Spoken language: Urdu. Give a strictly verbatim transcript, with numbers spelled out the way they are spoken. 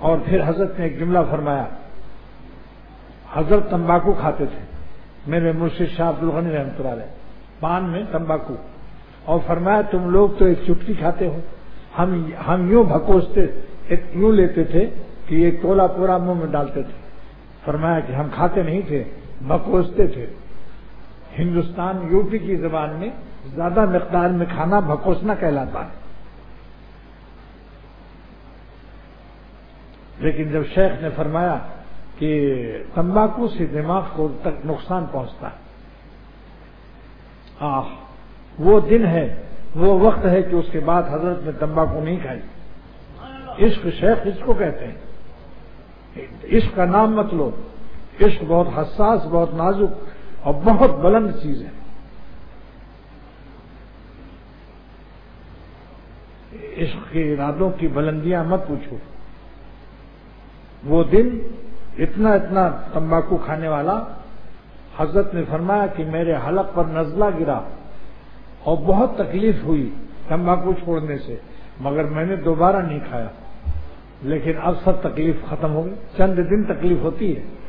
اور پھر حضرت نے ایک جملہ فرمایا. حضرت تمباکو کھاتے تھے، میرے مرشد شاہ عبد الغنی رحمۃ اللہ علیہ، پان میں تمباکو، اور فرمایا تم لوگ تو ایک چٹکی کھاتے ہو، ہم ہم یوں بھکوستے یوں لیتے تھے کہ یہ تولا پورا منہ میں ڈالتے تھے. فرمایا کہ ہم کھاتے نہیں تھے، بھکوستے تھے. ہندوستان یو پی کی زبان میں زیادہ مقدار میں کھانا بھکوسنا کہلاتا ہے. لیکن جب شیخ نے فرمایا کہ تمباکو سے دماغ کو تک نقصان پہنچتا ہے، آہ وہ دن ہے، وہ وقت ہے کہ اس کے بعد حضرت نے تمباکو نہیں کھائی. عشق شیخ اس کو کہتے ہیں. عشق کا نام مت لو، عشق بہت حساس، بہت نازک اور بہت بلند چیز ہے. عشق کے ارادوں کی بلندیاں مت پوچھو. وہ دن اتنا اتنا تمباکو کھانے والا، حضرت نے فرمایا کہ میرے حلق پر نزلہ گرا اور بہت تکلیف ہوئی تمباکو چھوڑنے سے، مگر میں نے دوبارہ نہیں کھایا. لیکن اب سب تکلیف ختم ہو گئی. چند دن تکلیف ہوتی ہے،